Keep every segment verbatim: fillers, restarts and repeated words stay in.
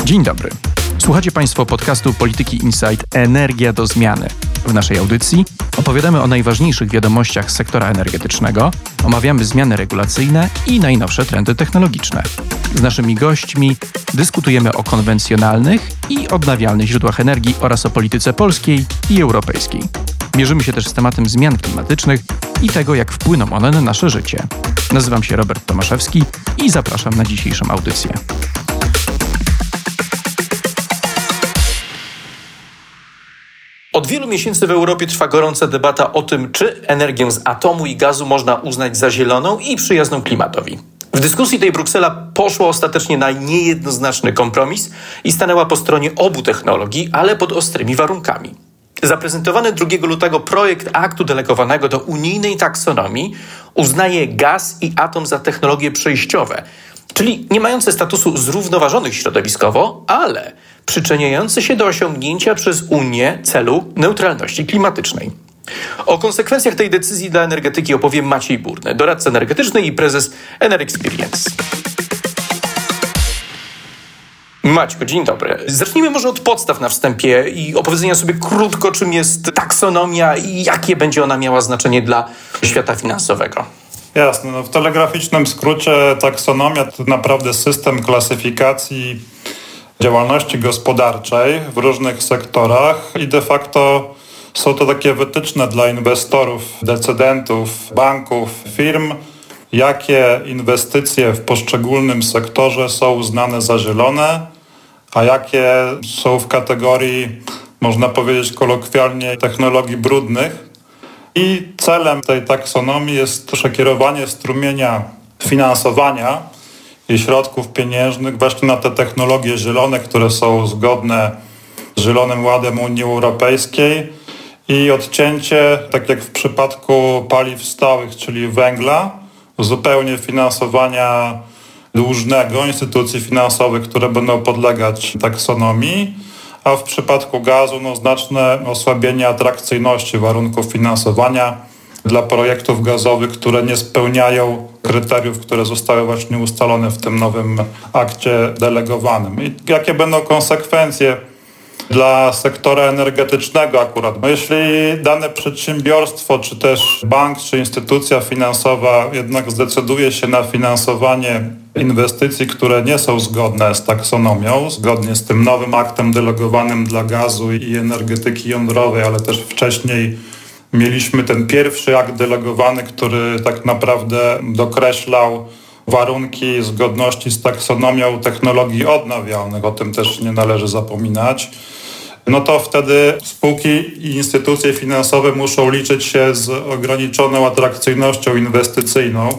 Dzień dobry. Słuchacie Państwo podcastu Polityki Insight Energia do zmiany. W naszej audycji opowiadamy o najważniejszych wiadomościach z sektora energetycznego, omawiamy zmiany regulacyjne i najnowsze trendy technologiczne. Z naszymi gośćmi dyskutujemy o konwencjonalnych i odnawialnych źródłach energii oraz o polityce polskiej i europejskiej. Mierzymy się też z tematem zmian klimatycznych i tego, jak wpłyną one na nasze życie. Nazywam się Robert Tomaszewski i zapraszam na dzisiejszą audycję. Od wielu miesięcy w Europie trwa gorąca debata o tym, czy energię z atomu i gazu można uznać za zieloną i przyjazną klimatowi. W dyskusji tej Bruksela poszła ostatecznie na niejednoznaczny kompromis i stanęła po stronie obu technologii, ale pod ostrymi warunkami. Zaprezentowany drugiego lutego projekt aktu delegowanego do unijnej taksonomii uznaje gaz i atom za technologie przejściowe, czyli nie mające statusu zrównoważonych środowiskowo, ale przyczyniające się do osiągnięcia przez Unię celu neutralności klimatycznej. O konsekwencjach tej decyzji dla energetyki opowie Maciej Burny, doradca energetyczny i prezes Enerexperience. Maćku, dzień dobry. Zacznijmy może od podstaw na wstępie i opowiedzenia sobie krótko, czym jest taksonomia i jakie będzie ona miała znaczenie dla świata finansowego. Jasne. No w telegraficznym skrócie taksonomia to naprawdę system klasyfikacji działalności gospodarczej w różnych sektorach i de facto są to takie wytyczne dla inwestorów, decydentów, banków, firm, jakie inwestycje w poszczególnym sektorze są uznane za zielone, a jakie są w kategorii, można powiedzieć kolokwialnie, technologii brudnych. I celem tej taksonomii jest przekierowanie strumienia finansowania i środków pieniężnych właśnie na te technologie zielone, które są zgodne z Zielonym Ładem Unii Europejskiej i odcięcie, tak jak w przypadku paliw stałych, czyli węgla, zupełnie finansowania dłużnego instytucji finansowych, które będą podlegać taksonomii, a w przypadku gazu no, znaczne osłabienie atrakcyjności warunków finansowania dla projektów gazowych, które nie spełniają kryteriów, które zostały właśnie ustalone w tym nowym akcie delegowanym. I jakie będą konsekwencje dla sektora energetycznego akurat? No jeśli dane przedsiębiorstwo, czy też bank, czy instytucja finansowa jednak zdecyduje się na finansowanie inwestycji, które nie są zgodne z taksonomią, zgodnie z tym nowym aktem delegowanym dla gazu i energetyki jądrowej, ale też wcześniej mieliśmy ten pierwszy akt delegowany, który tak naprawdę dokreślał warunki zgodności z taksonomią technologii odnawialnych, o tym też nie należy zapominać, no to wtedy spółki i instytucje finansowe muszą liczyć się z ograniczoną atrakcyjnością inwestycyjną,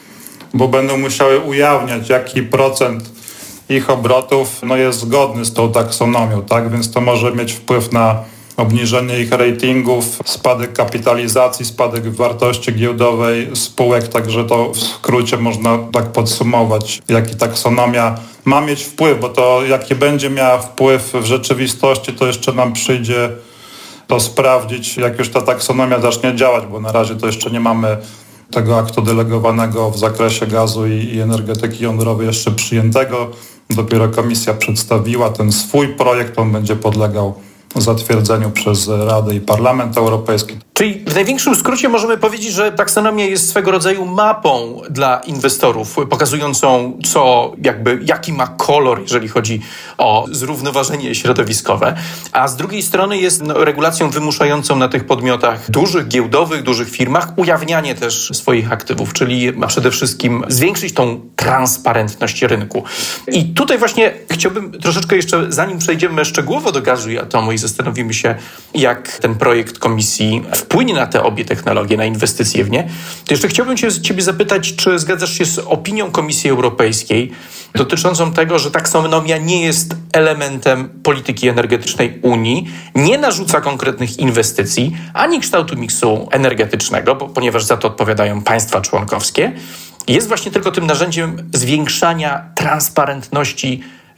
bo będą musiały ujawniać, jaki procent ich obrotów no, jest zgodny z tą taksonomią, tak? Więc to może mieć wpływ na obniżenie ich ratingów, spadek kapitalizacji, spadek wartości giełdowej spółek, także to w skrócie można tak podsumować, jaki taksonomia ma mieć wpływ, bo to jaki będzie miała wpływ w rzeczywistości, to jeszcze nam przyjdzie to sprawdzić, jak już ta taksonomia zacznie działać, bo na razie to jeszcze nie mamy tego aktu delegowanego w zakresie gazu i, i energetyki jądrowej jeszcze przyjętego. Dopiero komisja przedstawiła ten swój projekt, on będzie podlegał zatwierdzeniu przez Radę i Parlament Europejski. Czyli w największym skrócie możemy powiedzieć, że taksonomia jest swego rodzaju mapą dla inwestorów, pokazującą co, jakby, jaki ma kolor, jeżeli chodzi o zrównoważenie środowiskowe, a z drugiej strony jest no, regulacją wymuszającą na tych podmiotach dużych, giełdowych, dużych firmach ujawnianie też swoich aktywów, czyli ma przede wszystkim zwiększyć tą transparentność rynku. I tutaj właśnie chciałbym troszeczkę jeszcze, zanim przejdziemy szczegółowo do gazu i atomu i zastanowimy się, jak ten projekt komisji wpłynie na te obie technologie, na inwestycje w nie, to jeszcze chciałbym cię, Ciebie zapytać, czy zgadzasz się z opinią Komisji Europejskiej dotyczącą tego, że taksonomia nie jest elementem polityki energetycznej Unii, nie narzuca konkretnych inwestycji, ani kształtu miksu energetycznego, bo, ponieważ za to odpowiadają państwa członkowskie, jest właśnie tylko tym narzędziem zwiększania transparentności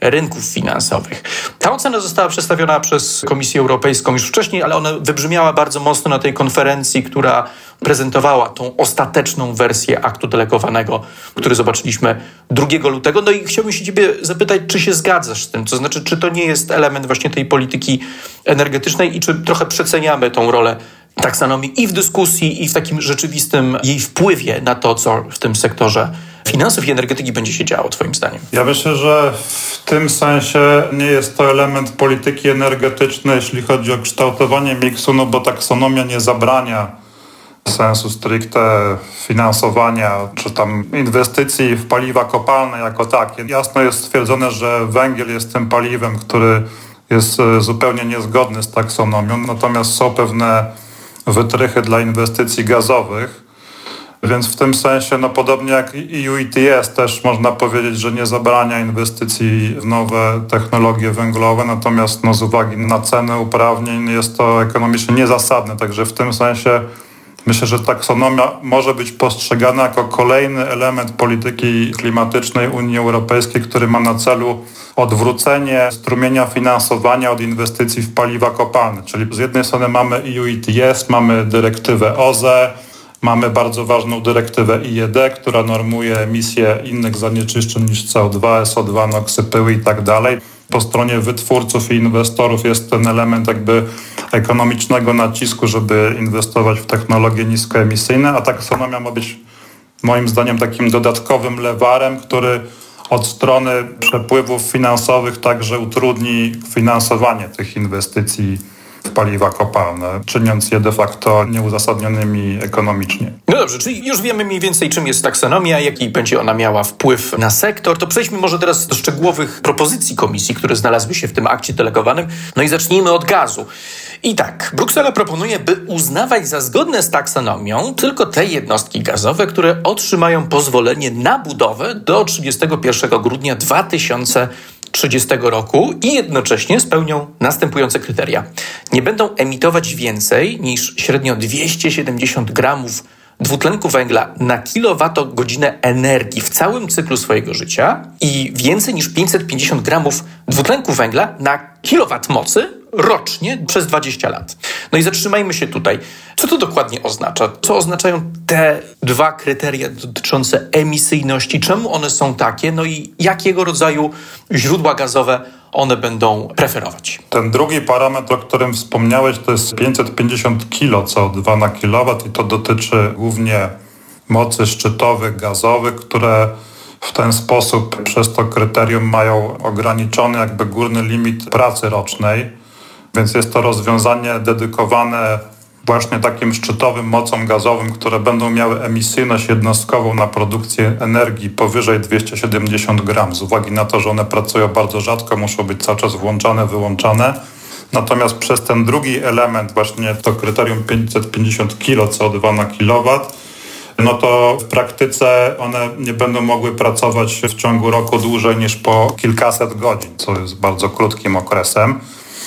rynków finansowych. Ta ocena została przedstawiona przez Komisję Europejską już wcześniej, ale ona wybrzmiała bardzo mocno na tej konferencji, która prezentowała tą ostateczną wersję aktu delegowanego, który zobaczyliśmy drugiego lutego. No i chciałbym się ciebie zapytać, czy się zgadzasz z tym? To znaczy, czy to nie jest element właśnie tej polityki energetycznej i czy trochę przeceniamy tą rolę taksonomii i w dyskusji, i w takim rzeczywistym jej wpływie na to, co w tym sektorze finansów i energetyki będzie się działo, twoim zdaniem? Ja myślę, że w tym sensie nie jest to element polityki energetycznej, jeśli chodzi o kształtowanie miksu, no bo taksonomia nie zabrania sensu stricte finansowania czy tam inwestycji w paliwa kopalne jako takie. Jasno jest stwierdzone, że węgiel jest tym paliwem, który jest zupełnie niezgodny z taksonomią, natomiast są pewne wytrychy dla inwestycji gazowych, więc w tym sensie, no podobnie jak E U E T S też można powiedzieć, że nie zabrania inwestycji w nowe technologie węglowe, natomiast no, z uwagi na cenę uprawnień jest to ekonomicznie niezasadne, także w tym sensie myślę, że taksonomia może być postrzegana jako kolejny element polityki klimatycznej Unii Europejskiej, który ma na celu odwrócenie strumienia finansowania od inwestycji w paliwa kopalne. Czyli z jednej strony mamy E U E T S, mamy dyrektywę O Z E, mamy bardzo ważną dyrektywę I E D, która normuje emisję innych zanieczyszczeń niż C O dwa, S O dwa, noksy, pyły i tak dalej. Po stronie wytwórców i inwestorów jest ten element jakby ekonomicznego nacisku, żeby inwestować w technologie niskoemisyjne, a taksonomia ma być moim zdaniem takim dodatkowym lewarem, który od strony przepływów finansowych także utrudni finansowanie tych inwestycji w paliwa kopalne, czyniąc je de facto nieuzasadnionymi ekonomicznie. No dobrze, czyli już wiemy mniej więcej, czym jest taksonomia, jaki będzie ona miała wpływ na sektor. To przejdźmy może teraz do szczegółowych propozycji komisji, które znalazły się w tym akcie delegowanym. No i zacznijmy od gazu. I tak, Bruksela proponuje, by uznawać za zgodne z taksonomią tylko te jednostki gazowe, które otrzymają pozwolenie na budowę do trzydziestego pierwszego grudnia dwa tysiące trzydziestego roku i jednocześnie spełnią następujące kryteria. Nie będą emitować więcej niż średnio dwieście siedemdziesiąt gramów dwutlenku węgla na kilowatogodzinę energii w całym cyklu swojego życia i więcej niż pięćset pięćdziesiąt gramów dwutlenku węgla na kilowat mocy rocznie przez dwadzieścia lat. No i zatrzymajmy się tutaj. Co to dokładnie oznacza? Co oznaczają te dwa kryteria dotyczące emisyjności? Czemu one są takie? No i jakiego rodzaju źródła gazowe one będą preferować? Ten drugi parametr, o którym wspomniałeś, to jest pięćset pięćdziesiąt kilo C O dwa na kilowat i to dotyczy głównie mocy szczytowych, gazowych, które w ten sposób przez to kryterium mają ograniczony jakby górny limit pracy rocznej. Więc jest to rozwiązanie dedykowane właśnie takim szczytowym mocom gazowym, które będą miały emisyjność jednostkową na produkcję energii powyżej dwieście siedemdziesiąt gram. Z uwagi na to, że one pracują bardzo rzadko, muszą być cały czas włączane, wyłączane. Natomiast przez ten drugi element, właśnie to kryterium pięćset pięćdziesiąt kilo C O dwa na kilowat, no to w praktyce one nie będą mogły pracować w ciągu roku dłużej niż po kilkaset godzin, co jest bardzo krótkim okresem.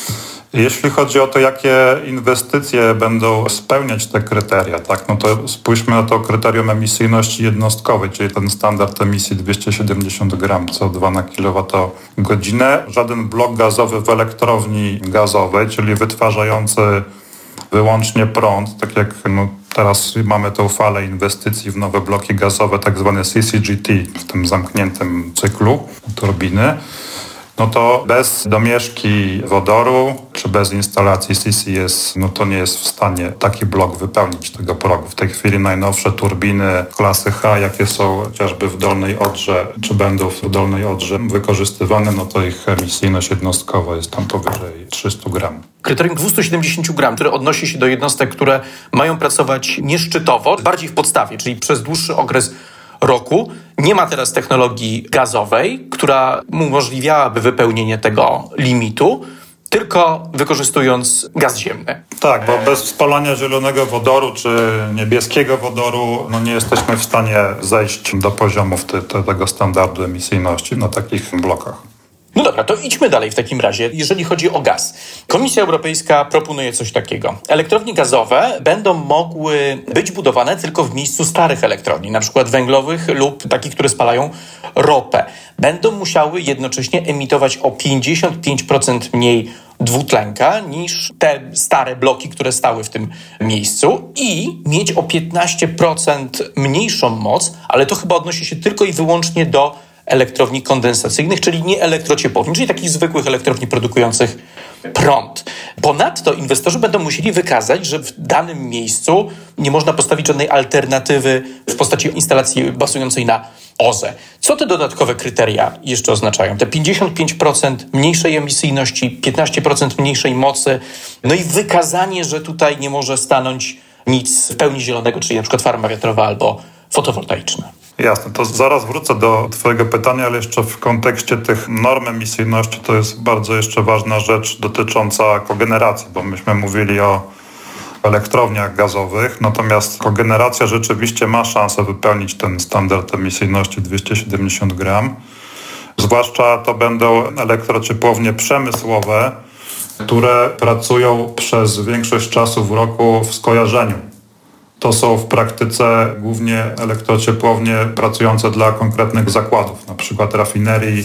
Jeśli chodzi o to, jakie inwestycje będą spełniać te kryteria, tak, no to spójrzmy na to kryterium emisyjności jednostkowej, czyli ten standard emisji dwieście siedemdziesiąt gramów C O dwa na kilowatogodzinę. Żaden blok gazowy w elektrowni gazowej, czyli wytwarzający wyłącznie prąd, tak jak no, teraz mamy tą falę inwestycji w nowe bloki gazowe, tak zwane C C G T w tym zamkniętym cyklu turbiny, no to bez domieszki wodoru czy bez instalacji C C S, no to nie jest w stanie taki blok wypełnić tego progu. W tej chwili najnowsze turbiny klasy H, jakie są chociażby w Dolnej Odrze, czy będą w Dolnej Odrze wykorzystywane, no to ich emisyjność jednostkowa jest tam powyżej trzysta gramów. Kryterium dwieście siedemdziesiąt gramów, które odnosi się do jednostek, które mają pracować nieszczytowo, bardziej w podstawie, czyli przez dłuższy okres roku. Nie ma teraz technologii gazowej, która umożliwiałaby wypełnienie tego limitu, tylko wykorzystując gaz ziemny. Tak, bo bez spalania zielonego wodoru czy niebieskiego wodoru no nie jesteśmy w stanie zejść do poziomów te, te, tego standardu emisyjności na takich blokach. No dobra, to idźmy dalej w takim razie. Jeżeli chodzi o gaz. Komisja Europejska proponuje coś takiego. Elektrownie gazowe będą mogły być budowane tylko w miejscu starych elektrowni, na przykład węglowych lub takich, które spalają ropę. Będą musiały jednocześnie emitować o pięćdziesiąt pięć procent mniej dwutlenka niż te stare bloki, które stały w tym miejscu i mieć o piętnaście procent mniejszą moc, ale to chyba odnosi się tylko i wyłącznie do elektrowni kondensacyjnych, czyli nie elektrociepłowni, czyli takich zwykłych elektrowni produkujących prąd. Ponadto inwestorzy będą musieli wykazać, że w danym miejscu nie można postawić żadnej alternatywy w postaci instalacji bazującej na O Z E. Co te dodatkowe kryteria jeszcze oznaczają? Te pięćdziesiąt pięć procent mniejszej emisyjności, piętnaście procent mniejszej mocy, no i wykazanie, że tutaj nie może stanąć nic w pełni zielonego, czyli na przykład farma wiatrowa albo fotowoltaiczna. Jasne, to zaraz wrócę do twojego pytania, ale jeszcze w kontekście tych norm emisyjności to jest bardzo jeszcze ważna rzecz dotycząca kogeneracji, bo myśmy mówili o elektrowniach gazowych, natomiast kogeneracja rzeczywiście ma szansę wypełnić ten standard emisyjności dwieście siedemdziesiąt gram. Zwłaszcza to będą elektrociepłownie przemysłowe, które pracują przez większość czasu w roku w skojarzeniu. To są w praktyce głównie elektrociepłownie pracujące dla konkretnych zakładów, na przykład rafinerii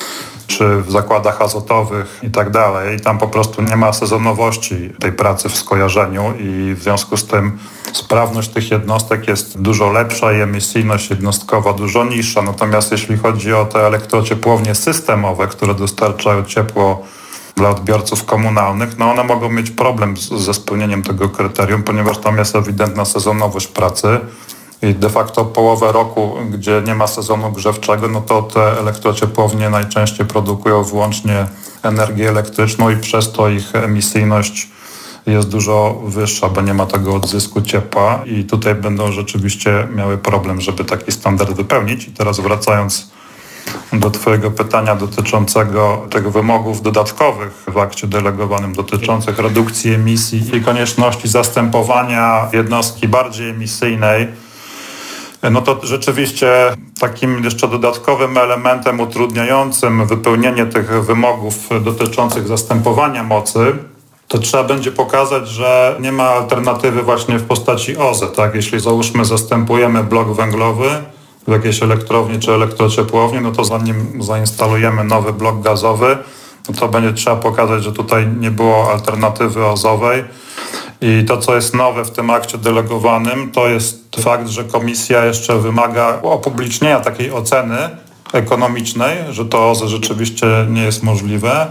czy w zakładach azotowych i tak dalej. I tam po prostu nie ma sezonowości tej pracy w skojarzeniu i w związku z tym sprawność tych jednostek jest dużo lepsza i emisyjność jednostkowa dużo niższa. Natomiast jeśli chodzi o te elektrociepłownie systemowe, które dostarczają ciepło dla odbiorców komunalnych, no one mogą mieć problem z, ze spełnieniem tego kryterium, ponieważ tam jest ewidentna sezonowość pracy i de facto połowę roku, gdzie nie ma sezonu grzewczego, no to te elektrociepłownie najczęściej produkują wyłącznie energię elektryczną i przez to ich emisyjność jest dużo wyższa, bo nie ma tego odzysku ciepła i tutaj będą rzeczywiście miały problem, żeby taki standard wypełnić. I teraz wracając do twojego pytania dotyczącego tego wymogów dodatkowych w akcie delegowanym dotyczących redukcji emisji i konieczności zastępowania jednostki bardziej emisyjnej, no to rzeczywiście takim jeszcze dodatkowym elementem utrudniającym wypełnienie tych wymogów dotyczących zastępowania mocy, to trzeba będzie pokazać, że nie ma alternatywy właśnie w postaci O Z E. Tak? Jeśli załóżmy zastępujemy blok węglowy w jakiejś elektrowni czy elektrociepłowni, no to zanim zainstalujemy nowy blok gazowy, no to będzie trzeba pokazać, że tutaj nie było alternatywy ozowej. I to, co jest nowe w tym akcie delegowanym, to jest fakt, że komisja jeszcze wymaga upublicznienia takiej oceny ekonomicznej, że to O Z E rzeczywiście nie jest możliwe.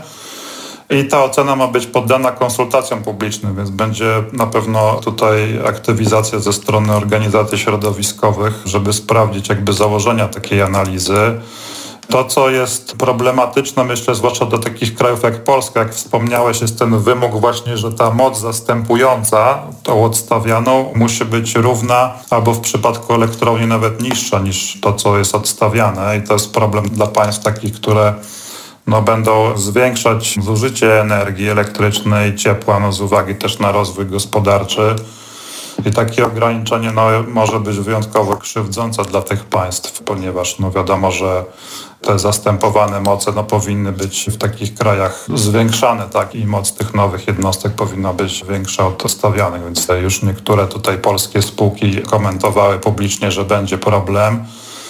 I ta ocena ma być poddana konsultacjom publicznym, więc będzie na pewno tutaj aktywizacja ze strony organizacji środowiskowych, żeby sprawdzić jakby założenia takiej analizy. To, co jest problematyczne, myślę, zwłaszcza do takich krajów jak Polska, jak wspomniałeś, jest ten wymóg właśnie, że ta moc zastępująca, tą odstawianą, musi być równa albo w przypadku elektrowni nawet niższa niż to, co jest odstawiane. I to jest problem dla państw takich, które no, będą zwiększać zużycie energii elektrycznej, ciepła, no, z uwagi też na rozwój gospodarczy. I takie ograniczenie no, może być wyjątkowo krzywdzące dla tych państw, ponieważ no, wiadomo, że te zastępowane moce no, powinny być w takich krajach zwiększane, tak, i moc tych nowych jednostek powinna być większa od odstawianych, więc już niektóre tutaj polskie spółki komentowały publicznie, że będzie problem.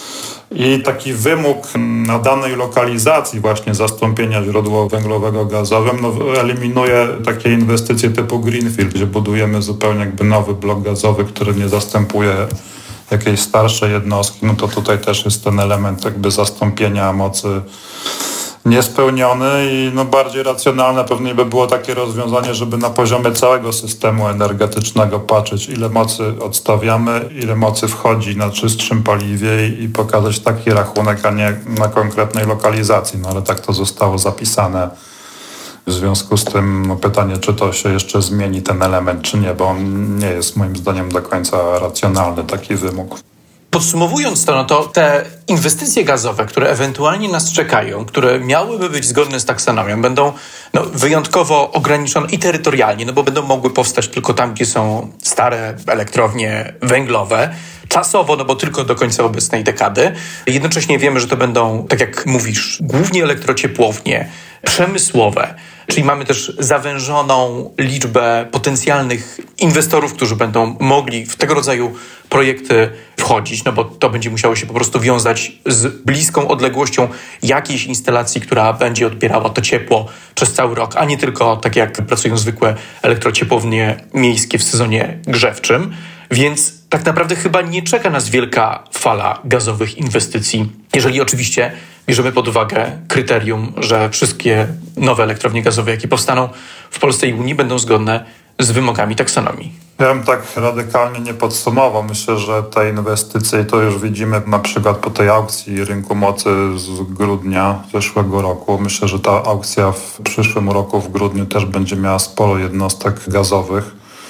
I taki wymóg na danej lokalizacji właśnie zastąpienia źródła węglowego gazowym no, eliminuje takie inwestycje typu greenfield, gdzie budujemy zupełnie jakby nowy blok gazowy, który nie zastępuje jakiejś starszej jednostki. No to tutaj też jest ten element jakby zastąpienia mocy niespełniony i no bardziej racjonalne pewnie by było takie rozwiązanie, żeby na poziomie całego systemu energetycznego patrzeć, ile mocy odstawiamy, ile mocy wchodzi na czystszym paliwie i pokazać taki rachunek, a nie na konkretnej lokalizacji. No ale tak to zostało zapisane. W związku z tym no, pytanie, czy to się jeszcze zmieni ten element, czy nie, bo on nie jest moim zdaniem do końca racjonalny, taki wymóg. Podsumowując to, no to te inwestycje gazowe, które ewentualnie nas czekają, które miałyby być zgodne z taksonomią, będą no, wyjątkowo ograniczone i terytorialnie, no bo będą mogły powstać tylko tam, gdzie są stare elektrownie węglowe. Czasowo, no bo tylko do końca obecnej dekady. Jednocześnie wiemy, że to będą, tak jak mówisz, głównie elektrociepłownie, przemysłowe, czyli mamy też zawężoną liczbę potencjalnych inwestorów, którzy będą mogli w tego rodzaju projekty wchodzić, no bo to będzie musiało się po prostu wiązać z bliską odległością jakiejś instalacji, która będzie odbierała to ciepło przez cały rok, a nie tylko tak jak pracują zwykłe elektrociepłownie miejskie w sezonie grzewczym. Więc tak naprawdę chyba nie czeka nas wielka fala gazowych inwestycji, jeżeli oczywiście bierzemy pod uwagę kryterium, że wszystkie nowe elektrownie gazowe, jakie powstaną w Polsce i Unii, będą zgodne z wymogami taksonomii. Ja bym tak radykalnie nie podsumował. Myślę, że te inwestycje, to już widzimy na przykład po tej aukcji rynku mocy z grudnia zeszłego roku. Myślę, że ta aukcja w przyszłym roku w grudniu też będzie miała sporo jednostek gazowych,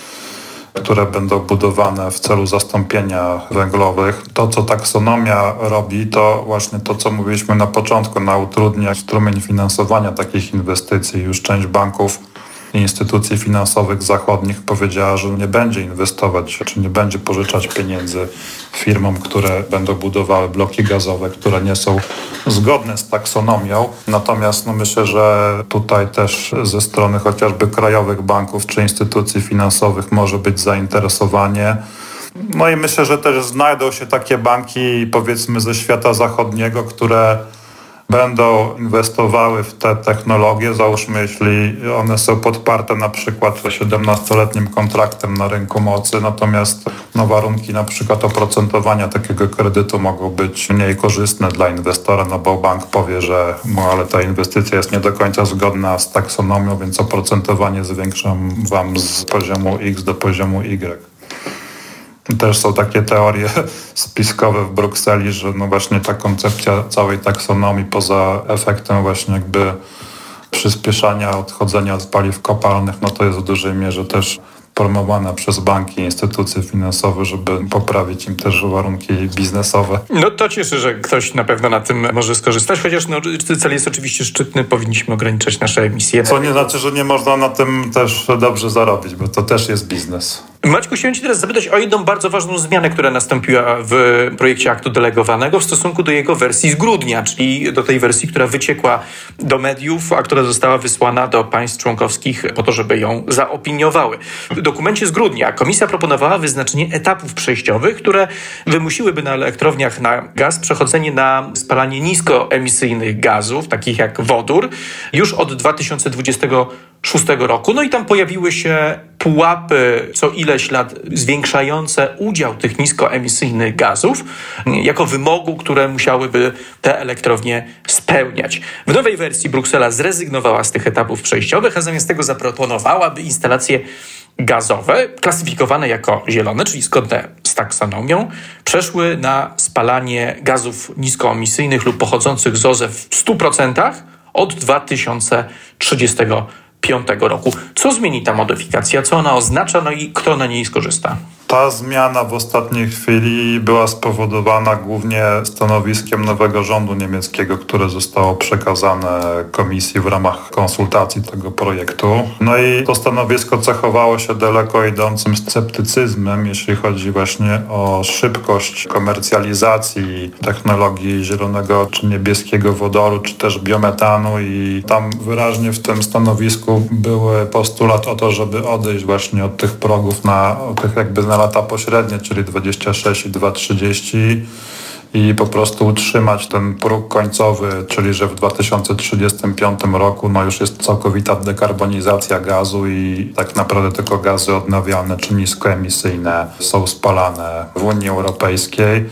które będą budowane w celu zastąpienia węglowych. To, co taksonomia robi, to właśnie to, co mówiliśmy na początku, na utrudnia strumień finansowania takich inwestycji. Już część banków i instytucji finansowych zachodnich powiedziała, że nie będzie inwestować, czy nie będzie pożyczać pieniędzy firmom, które będą budowały bloki gazowe, które nie są zgodne z taksonomią. Natomiast no myślę, że tutaj też ze strony chociażby krajowych banków czy instytucji finansowych może być zainteresowanie. No i myślę, że też znajdą się takie banki, powiedzmy ze świata zachodniego, które będą inwestowały w te technologie, załóżmy, jeśli one są podparte na przykład siedemnastoletnim kontraktem na rynku mocy, natomiast no, warunki na przykład oprocentowania takiego kredytu mogą być mniej korzystne dla inwestora, no bo bank powie, że no, ale ta inwestycja jest nie do końca zgodna z taksonomią, więc oprocentowanie zwiększam wam z poziomu X do poziomu Y. Też są takie teorie spiskowe w Brukseli, że no właśnie ta koncepcja całej taksonomii poza efektem właśnie jakby przyspieszania odchodzenia od paliw kopalnych, no to jest w dużej mierze też promowana przez banki i instytucje finansowe, żeby poprawić im też warunki biznesowe. No to cieszy, że ktoś na pewno na tym może skorzystać, chociaż no, cel jest oczywiście szczytny, powinniśmy ograniczać nasze emisje. Co nie znaczy, że nie można na tym też dobrze zarobić, bo to też jest biznes. Maćku, chciałem Cię teraz zapytać o jedną bardzo ważną zmianę, która nastąpiła w projekcie aktu delegowanego w stosunku do jego wersji z grudnia, czyli do tej wersji, która wyciekła do mediów, a która została wysłana do państw członkowskich po to, żeby ją zaopiniowały. W dokumencie z grudnia Komisja proponowała wyznaczenie etapów przejściowych, które wymusiłyby na elektrowniach na gaz przechodzenie na spalanie niskoemisyjnych gazów, takich jak wodór, już od dwa tysiące dwudziestego szóstego roku. No i tam pojawiły się pułapy co ileś lat zwiększające udział tych niskoemisyjnych gazów jako wymogu, które musiałyby te elektrownie spełniać. W nowej wersji Bruksela zrezygnowała z tych etapów przejściowych, a zamiast tego zaproponowała, by instalacje gazowe, klasyfikowane jako zielone, czyli zgodne z taksonomią, przeszły na spalanie gazów niskoemisyjnych lub pochodzących z O Z E w stu procentach od dwa tysiące trzydziestego piątego roku. Co zmieni ta modyfikacja? Co ona oznacza? No i kto na niej skorzysta? Ta zmiana w ostatniej chwili była spowodowana głównie stanowiskiem nowego rządu niemieckiego, które zostało przekazane komisji w ramach konsultacji tego projektu. No i to stanowisko cechowało się daleko idącym sceptycyzmem, jeśli chodzi właśnie o szybkość komercjalizacji technologii zielonego czy niebieskiego wodoru, czy też biometanu i tam wyraźnie w tym stanowisku był postulat o to, żeby odejść właśnie od tych progów na od tych jakby na lata pośrednie, czyli dwadzieścia sześć i dwa trzydzieści i po prostu utrzymać ten próg końcowy, czyli że w dwa tysiące trzydziestym piątym roku no już jest całkowita dekarbonizacja gazu i tak naprawdę tylko gazy odnawialne czy niskoemisyjne są spalane w Unii Europejskiej.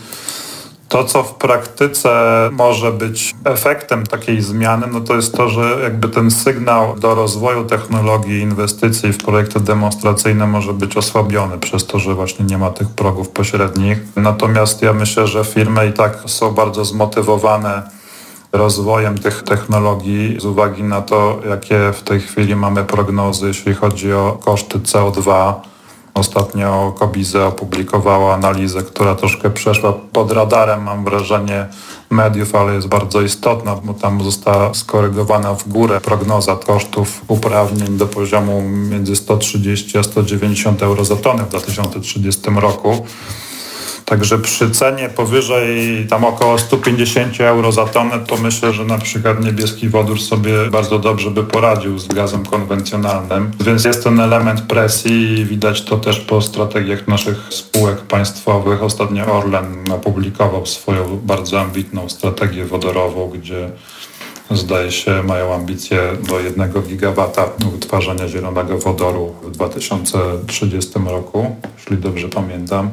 To, co w praktyce może być efektem takiej zmiany, no to jest to, że jakby ten sygnał do rozwoju technologii i inwestycji w projekty demonstracyjne może być osłabiony przez to, że właśnie nie ma tych progów pośrednich. Natomiast ja myślę, że firmy i tak są bardzo zmotywowane rozwojem tych technologii z uwagi na to, jakie w tej chwili mamy prognozy, jeśli chodzi o koszty C O dwa Ostatnio Kobize opublikowała analizę, która troszkę przeszła pod radarem, mam wrażenie, mediów, ale jest bardzo istotna, bo tam została skorygowana w górę prognoza kosztów uprawnień do poziomu między sto trzydzieści a sto dziewięćdziesiąt euro za tonę w dwa tysiące trzydziestym roku. Także przy cenie powyżej tam około sto pięćdziesiąt euro za tonę, to myślę, że na przykład niebieski wodór sobie bardzo dobrze by poradził z gazem konwencjonalnym. Więc jest ten element presji i widać to też po strategiach naszych spółek państwowych. Ostatnio Orlen opublikował swoją bardzo ambitną strategię wodorową, gdzie zdaje się mają ambicje do jednego gigawata wytwarzania zielonego wodoru w dwa tysiące trzydziestym roku, jeśli dobrze pamiętam.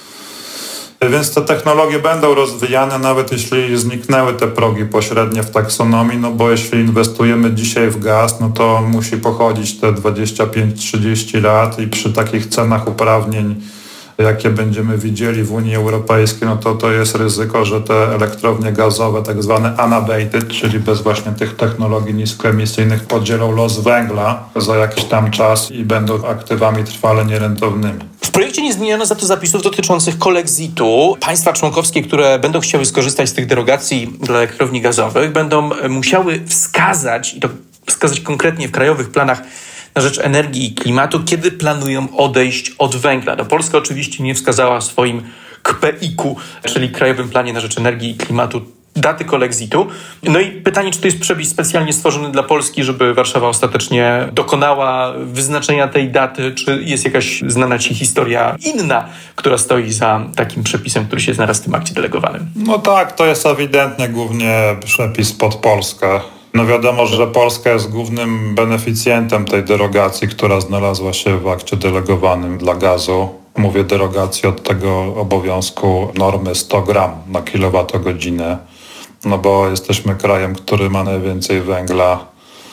Więc te technologie będą rozwijane, nawet jeśli zniknęły te progi pośrednie w taksonomii, no bo jeśli inwestujemy dzisiaj w gaz, no to musi pochodzić te dwadzieścia pięć trzydzieści lat i przy takich cenach uprawnień, jakie będziemy widzieli w Unii Europejskiej, no to to jest ryzyko, że te elektrownie gazowe, tak zwane unabated, czyli bez właśnie tych technologii niskoemisyjnych, podzielą los węgla za jakiś tam czas i będą aktywami trwale nierentownymi. W projekcie nie zmieniono za to zapisów dotyczących kolexitu. Państwa członkowskie, które będą chciały skorzystać z tych derogacji dla elektrowni gazowych, będą musiały wskazać, i to wskazać konkretnie w krajowych planach na rzecz energii i klimatu, kiedy planują odejść od węgla. No, Polska oczywiście nie wskazała w swoim K P I K-u, czyli Krajowym Planie na rzecz Energii i Klimatu, daty kolexitu. No i pytanie, czy to jest przepis specjalnie stworzony dla Polski, żeby Warszawa ostatecznie dokonała wyznaczenia tej daty, czy jest jakaś znana ci historia inna, która stoi za takim przepisem, który się znalazł w tym akcie delegowanym? No tak, to jest ewidentnie głównie przepis pod Polskę. No wiadomo, że Polska jest głównym beneficjentem tej derogacji, która znalazła się w akcie delegowanym dla gazu. Mówię derogacji od tego obowiązku normy sto gram na kilowatogodzinę, no bo jesteśmy krajem, który ma najwięcej węgla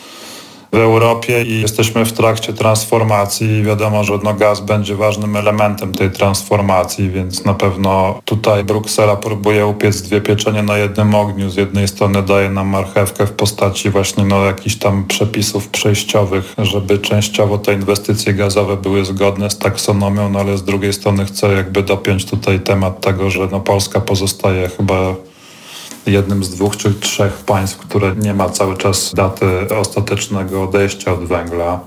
w Europie i jesteśmy w trakcie transformacji i wiadomo, że no gaz będzie ważnym elementem tej transformacji, więc na pewno tutaj Bruksela próbuje upiec dwie pieczenie na jednym ogniu. Z jednej strony daje nam marchewkę w postaci właśnie no jakichś tam przepisów przejściowych, żeby częściowo te inwestycje gazowe były zgodne z taksonomią, no ale z drugiej strony chce jakby dopiąć tutaj temat tego, że no Polska pozostaje chyba jednym z dwóch czy trzech państw, które nie ma cały czas daty ostatecznego odejścia od węgla.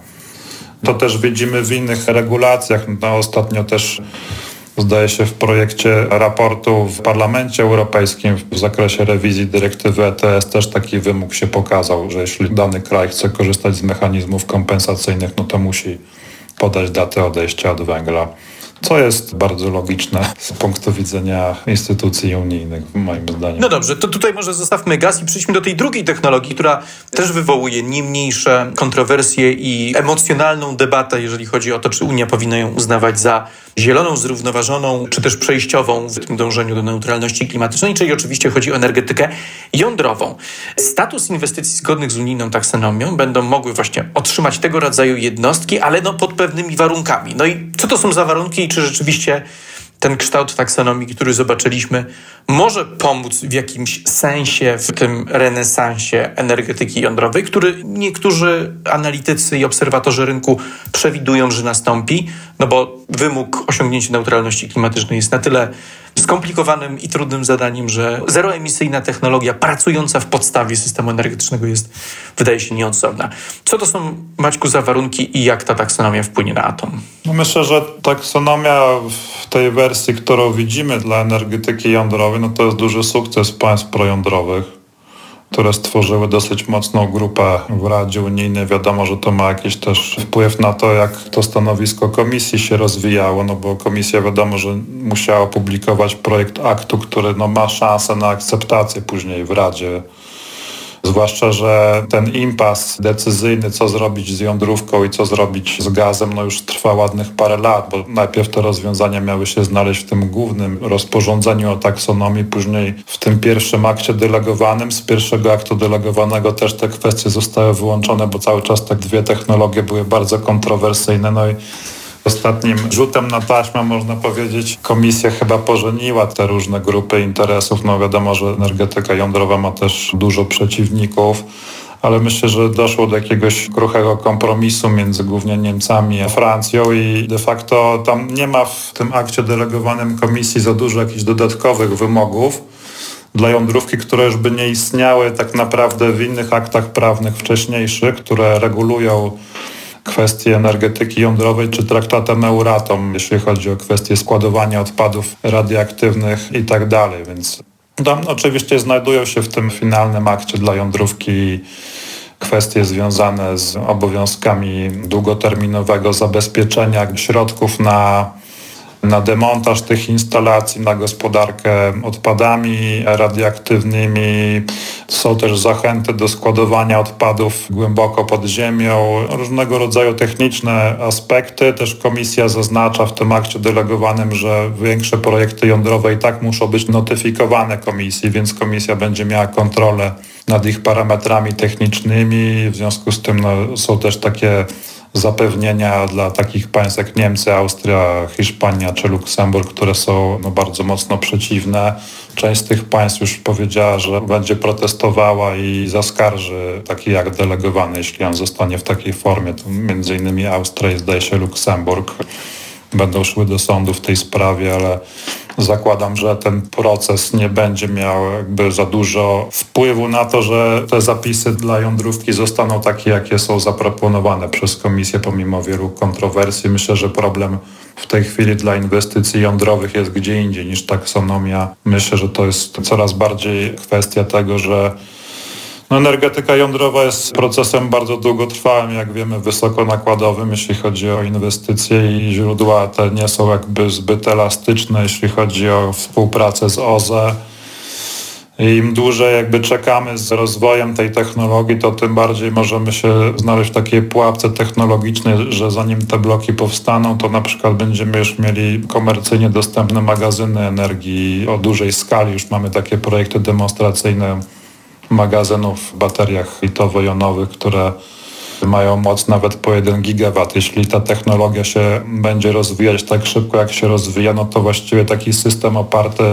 To też widzimy w innych regulacjach. No, ostatnio też zdaje się w projekcie raportu w Parlamencie Europejskim w zakresie rewizji dyrektywy E T S też taki wymóg się pokazał, że jeśli dany kraj chce korzystać z mechanizmów kompensacyjnych, no to musi podać datę odejścia od węgla. Co jest bardzo logiczne z punktu widzenia instytucji unijnych, moim zdaniem. No dobrze, to tutaj może zostawmy gaz i przejdźmy do tej drugiej technologii, która też wywołuje nie mniejsze kontrowersje i emocjonalną debatę, jeżeli chodzi o to, czy Unia powinna ją uznawać za zieloną, zrównoważoną, czy też przejściową w tym dążeniu do neutralności klimatycznej, czyli oczywiście chodzi o energetykę jądrową. Status inwestycji zgodnych z unijną taksonomią będą mogły właśnie otrzymać tego rodzaju jednostki, ale no pod pewnymi warunkami. No i co to są za warunki i czy rzeczywiście ten kształt taksonomii, który zobaczyliśmy, może pomóc w jakimś sensie w tym renesansie energetyki jądrowej, który niektórzy analitycy i obserwatorzy rynku przewidują, że nastąpi, no bo wymóg osiągnięcia neutralności klimatycznej jest na tyle skomplikowanym i trudnym zadaniem, że zeroemisyjna technologia pracująca w podstawie systemu energetycznego jest, wydaje się, nieodzowna. Co to są, Maćku, za warunki i jak ta taksonomia wpłynie na atom? No myślę, że taksonomia w tej wersji, którą widzimy dla energetyki jądrowej, no to jest duży sukces państw projądrowych, które stworzyły dosyć mocną grupę w Radzie Unijnej. Wiadomo, że to ma jakiś też wpływ na to, jak to stanowisko komisji się rozwijało, no bo komisja wiadomo, że musiała opublikować projekt aktu, który no ma szansę na akceptację później w Radzie. Zwłaszcza, że ten impas decyzyjny, co zrobić z jądrówką i co zrobić z gazem, no już trwa ładnych parę lat, bo najpierw te rozwiązania miały się znaleźć w tym głównym rozporządzeniu o taksonomii, później w tym pierwszym akcie delegowanym. Z pierwszego aktu delegowanego też te kwestie zostały wyłączone, bo cały czas te dwie technologie były bardzo kontrowersyjne. No i ostatnim rzutem na taśmę, można powiedzieć, komisja chyba pożeniła te różne grupy interesów. No wiadomo, że energetyka jądrowa ma też dużo przeciwników, ale myślę, że doszło do jakiegoś kruchego kompromisu między głównie Niemcami a Francją i de facto tam nie ma w tym akcie delegowanym Komisji za dużo jakichś dodatkowych wymogów dla jądrówki, które już by nie istniały tak naprawdę w innych aktach prawnych wcześniejszych, które regulują kwestie energetyki jądrowej czy traktatem Euratom, jeśli chodzi o kwestie składowania odpadów radioaktywnych i tak dalej. Więc tam oczywiście znajdują się w tym finalnym akcie dla jądrówki kwestie związane z obowiązkami długoterminowego zabezpieczenia środków na na demontaż tych instalacji, na gospodarkę odpadami radioaktywnymi. Są też zachęty do składowania odpadów głęboko pod ziemią. Różnego rodzaju techniczne aspekty. Też komisja zaznacza w tym akcie delegowanym, że większe projekty jądrowe i tak muszą być notyfikowane komisji, więc komisja będzie miała kontrolę nad ich parametrami technicznymi. W związku z tym no, są też takie zapewnienia dla takich państw jak Niemcy, Austria, Hiszpania czy Luksemburg, które są no, bardzo mocno przeciwne. Część z tych państw już powiedziała, że będzie protestowała i zaskarży taki akt delegowany, jeśli on zostanie w takiej formie. To między innymi Austria i zdaje się Luksemburg będą szły do sądu w tej sprawie, ale zakładam, że ten proces nie będzie miał jakby za dużo wpływu na to, że te zapisy dla jądrówki zostaną takie, jakie są zaproponowane przez Komisję, pomimo wielu kontrowersji. Myślę, że problem w tej chwili dla inwestycji jądrowych jest gdzie indziej niż taksonomia. Myślę, że to jest coraz bardziej kwestia tego, że no, energetyka jądrowa jest procesem bardzo długotrwałym, jak wiemy, wysokonakładowym, jeśli chodzi o inwestycje i źródła te nie są jakby zbyt elastyczne, jeśli chodzi o współpracę z O Z E. I im dłużej jakby czekamy z rozwojem tej technologii, to tym bardziej możemy się znaleźć w takiej pułapce technologicznej, że zanim te bloki powstaną, to na przykład będziemy już mieli komercyjnie dostępne magazyny energii o dużej skali. Już mamy takie projekty demonstracyjne magazynów w bateriach litowo-jonowych, które mają moc nawet po jeden gigawat. Jeśli ta technologia się będzie rozwijać tak szybko, jak się rozwija, no to właściwie taki system oparty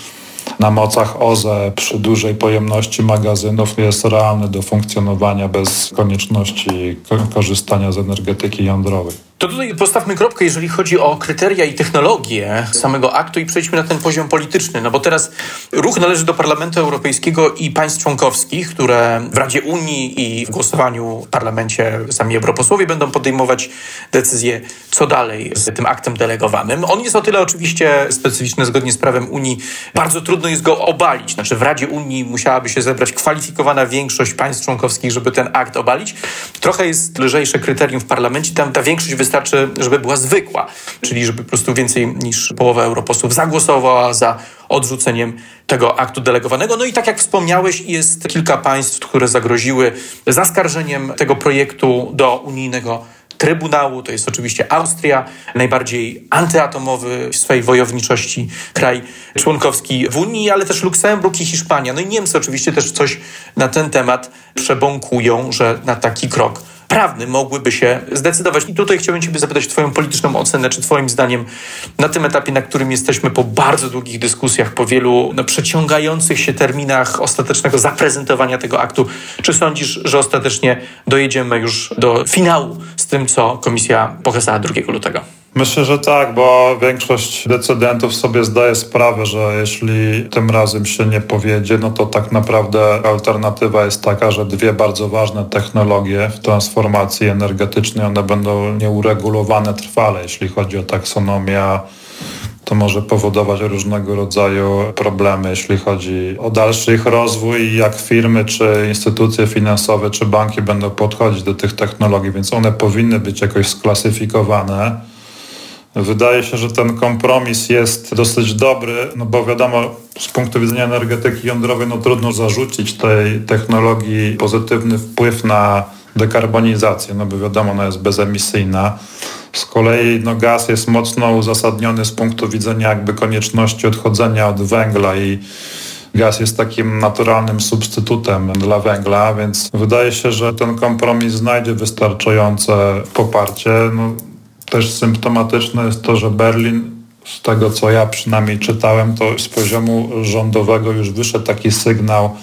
na mocach O Z E przy dużej pojemności magazynów jest realny do funkcjonowania bez konieczności korzystania z energetyki jądrowej. To tutaj postawmy kropkę, jeżeli chodzi o kryteria i technologię samego aktu i przejdźmy na ten poziom polityczny. No bo teraz ruch należy do Parlamentu Europejskiego i państw członkowskich, które w Radzie Unii i w głosowaniu w parlamencie sami europosłowie będą podejmować decyzje, co dalej z tym aktem delegowanym. On jest o tyle oczywiście specyficzny zgodnie z prawem Unii. Bardzo trudno jest go obalić. Znaczy w Radzie Unii musiałaby się zebrać kwalifikowana większość państw członkowskich, żeby ten akt obalić. Trochę jest lżejsze kryterium w parlamencie. Tam ta większość wystarczy, żeby była zwykła, czyli żeby po prostu więcej niż połowa europosłów zagłosowała za odrzuceniem tego aktu delegowanego. No i tak jak wspomniałeś, jest kilka państw, które zagroziły zaskarżeniem tego projektu do unijnego Trybunału. To jest oczywiście Austria, najbardziej antyatomowy w swojej wojowniczości kraj członkowski w Unii, ale też Luksemburg i Hiszpania. No i Niemcy oczywiście też coś na ten temat przebąkują, że na taki krok prawny mogłyby się zdecydować. I tutaj chciałbym Ciebie zapytać Twoją polityczną ocenę, czy Twoim zdaniem na tym etapie, na którym jesteśmy po bardzo długich dyskusjach, po wielu no, przeciągających się terminach ostatecznego zaprezentowania tego aktu, czy sądzisz, że ostatecznie dojedziemy już do finału z tym, co Komisja pokazała drugiego lutego? Myślę, że tak, bo większość decydentów sobie zdaje sprawę, że jeśli tym razem się nie powiedzie, no to tak naprawdę alternatywa jest taka, że dwie bardzo ważne technologie w transformacji energetycznej, one będą nieuregulowane trwale, jeśli chodzi o taksonomię. To może powodować różnego rodzaju problemy, jeśli chodzi o dalszy ich rozwój i jak firmy, czy instytucje finansowe, czy banki będą podchodzić do tych technologii, więc one powinny być jakoś sklasyfikowane. Wydaje się, że ten kompromis jest dosyć dobry, no bo wiadomo, z punktu widzenia energetyki jądrowej no trudno zarzucić tej technologii pozytywny wpływ na dekarbonizację, no bo wiadomo, ona jest bezemisyjna. Z kolei no, gaz jest mocno uzasadniony z punktu widzenia jakby konieczności odchodzenia od węgla i gaz jest takim naturalnym substytutem dla węgla, więc wydaje się, że ten kompromis znajdzie wystarczające poparcie. No, też symptomatyczne jest to, że Berlin, z tego co ja przynajmniej czytałem, to z poziomu rządowego już wyszedł taki sygnał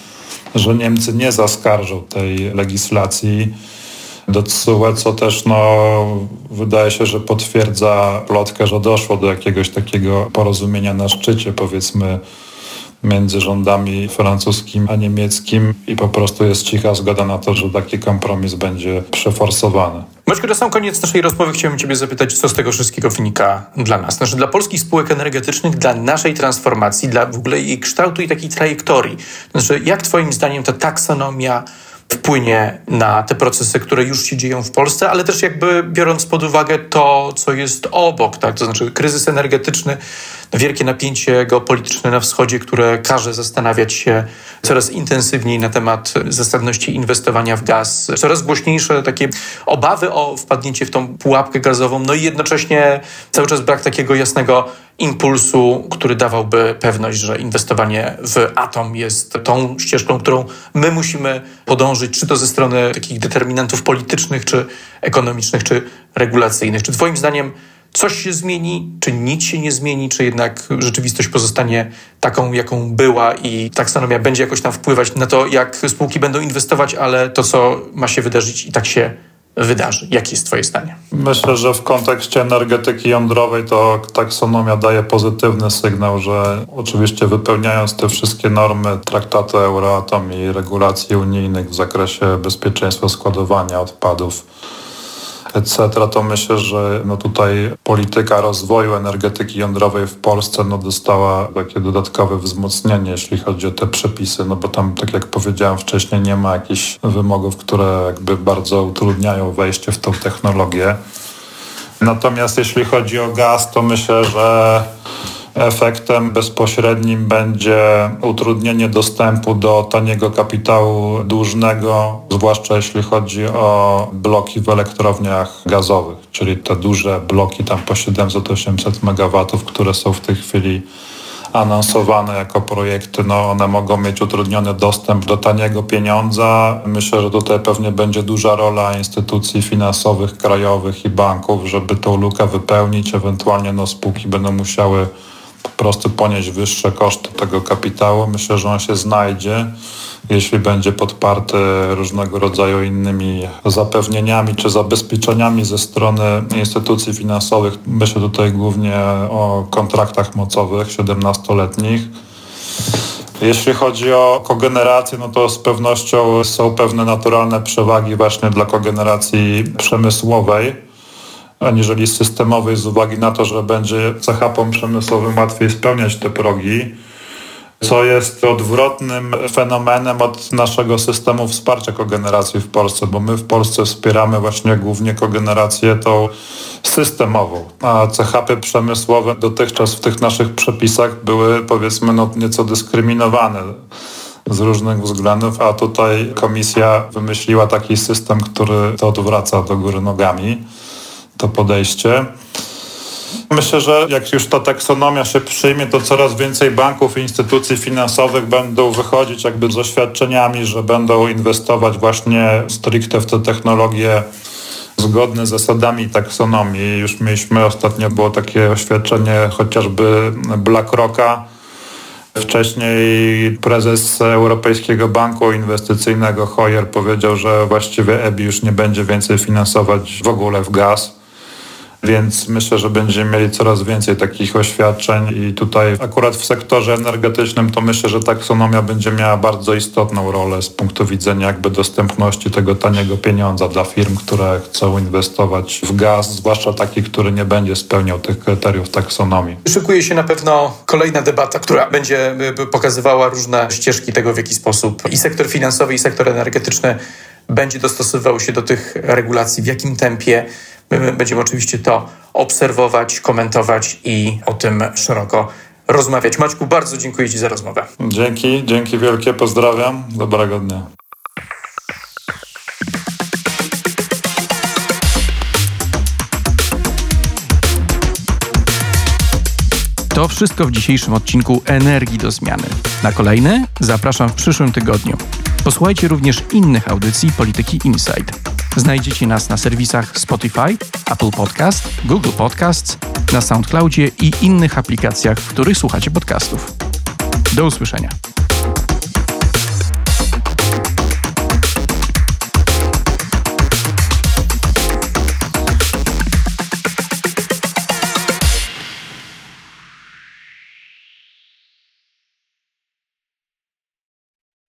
że Niemcy nie zaskarżą tej legislacji do T S U E, co też no, wydaje się, że potwierdza plotkę, że doszło do jakiegoś takiego porozumienia na szczycie, powiedzmy, między rządami francuskim a niemieckim i po prostu jest cicha zgoda na to, że taki kompromis będzie przeforsowany. Maćku, na sam koniec naszej rozmowy chciałbym Ciebie zapytać, co z tego wszystkiego wynika dla nas. Znaczy dla polskich spółek energetycznych, dla naszej transformacji, dla w ogóle jej kształtu i takiej trajektorii. Znaczy, jak Twoim zdaniem ta taksonomia wpłynie na te procesy, które już się dzieją w Polsce, ale też jakby biorąc pod uwagę to, co jest obok, tak? To znaczy kryzys energetyczny, wielkie napięcie geopolityczne na wschodzie, które każe zastanawiać się coraz intensywniej na temat zasadności inwestowania w gaz, coraz głośniejsze takie obawy o wpadnięcie w tą pułapkę gazową, no i jednocześnie cały czas brak takiego jasnego impulsu, który dawałby pewność, że inwestowanie w atom jest tą ścieżką, którą my musimy podążyć, czy to ze strony takich determinantów politycznych, czy ekonomicznych, czy regulacyjnych. Czy Twoim zdaniem coś się zmieni, czy nic się nie zmieni, czy jednak rzeczywistość pozostanie taką, jaką była i taksonomia będzie jakoś tam wpływać na to, jak spółki będą inwestować, ale to, co ma się wydarzyć, i tak się wydarzy. Jakie jest Twoje zdanie? Myślę, że w kontekście energetyki jądrowej to taksonomia daje pozytywny sygnał, że oczywiście wypełniając te wszystkie normy traktatu Euratom i regulacji unijnych w zakresie bezpieczeństwa składowania odpadów, et cetera, to myślę, że no tutaj polityka rozwoju energetyki jądrowej w Polsce no dostała takie dodatkowe wzmocnienie, jeśli chodzi o te przepisy, no bo tam, tak jak powiedziałem wcześniej, nie ma jakichś wymogów, które jakby bardzo utrudniają wejście w tą technologię. Natomiast jeśli chodzi o gaz, to myślę, że efektem bezpośrednim będzie utrudnienie dostępu do taniego kapitału dłużnego, zwłaszcza jeśli chodzi o bloki w elektrowniach gazowych, czyli te duże bloki tam po siedemset osiemset megawatów, które są w tej chwili anonsowane jako projekty, no one mogą mieć utrudniony dostęp do taniego pieniądza. Myślę, że tutaj pewnie będzie duża rola instytucji finansowych, krajowych i banków, żeby tą lukę wypełnić. Ewentualnie no, spółki będą musiały po prostu ponieść wyższe koszty tego kapitału. Myślę, że on się znajdzie, jeśli będzie podparty różnego rodzaju innymi zapewnieniami czy zabezpieczeniami ze strony instytucji finansowych. Myślę tutaj głównie o kontraktach mocowych siedemnastoletnich. Jeśli chodzi o kogenerację, no to z pewnością są pewne naturalne przewagi właśnie dla kogeneracji przemysłowej, aniżeli systemowej, z uwagi na to, że będzie C H P-om przemysłowym łatwiej spełniać te progi, co jest odwrotnym fenomenem od naszego systemu wsparcia kogeneracji w Polsce, bo my w Polsce wspieramy właśnie głównie kogenerację tą systemową, a C H P przemysłowe dotychczas w tych naszych przepisach były, powiedzmy, no, nieco dyskryminowane z różnych względów, a tutaj komisja wymyśliła taki system, który to odwraca do góry nogami, to podejście. Myślę, że jak już ta taksonomia się przyjmie, to coraz więcej banków i instytucji finansowych będą wychodzić jakby z oświadczeniami, że będą inwestować właśnie stricte w te technologie zgodne z zasadami taksonomii. Już mieliśmy ostatnio, było takie oświadczenie chociażby BlackRocka. Wcześniej prezes Europejskiego Banku Inwestycyjnego Hoyer powiedział, że właściwie E B I już nie będzie więcej finansować w ogóle w gaz. Więc myślę, że będziemy mieli coraz więcej takich oświadczeń i tutaj akurat w sektorze energetycznym to myślę, że taksonomia będzie miała bardzo istotną rolę z punktu widzenia jakby dostępności tego taniego pieniądza dla firm, które chcą inwestować w gaz, zwłaszcza taki, który nie będzie spełniał tych kryteriów taksonomii. Szykuje się na pewno kolejna debata, która będzie pokazywała różne ścieżki tego, w jaki sposób i sektor finansowy, i sektor energetyczny będzie dostosowywał się do tych regulacji, w jakim tempie. My będziemy oczywiście to obserwować, komentować i o tym szeroko rozmawiać. Maćku, bardzo dziękuję Ci za rozmowę. Dzięki, dzięki wielkie, pozdrawiam, dobrego dnia. To wszystko w dzisiejszym odcinku Energii do Zmiany. Na kolejny zapraszam w przyszłym tygodniu. Posłuchajcie również innych audycji Polityki Insight. Znajdziecie nas na serwisach Spotify, Apple Podcast, Google Podcasts, na SoundCloudzie i innych aplikacjach, w których słuchacie podcastów. Do usłyszenia.